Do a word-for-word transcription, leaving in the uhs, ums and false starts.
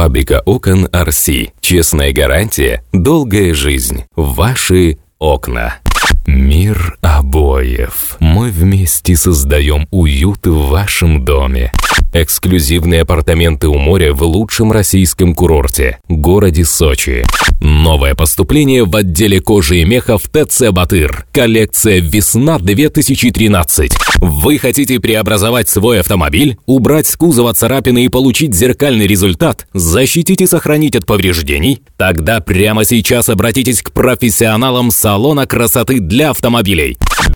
Фабрика окон ар си. Честная гарантия, долгая жизнь. Ваши окна. Мир обоев. Мы вместе создаем уют в вашем доме. Эксклюзивные апартаменты у моря в лучшем российском курорте – городе Сочи. Новое поступление в отделе кожи и меха в ТЦ «Батыр». Коллекция «Весна две тысячи тринадцать». Вы хотите преобразовать свой автомобиль, убрать с кузова царапины и получить зеркальный результат, защитить и сохранить от повреждений? Тогда прямо сейчас обратитесь к профессионалам салона красоты для автомобилей.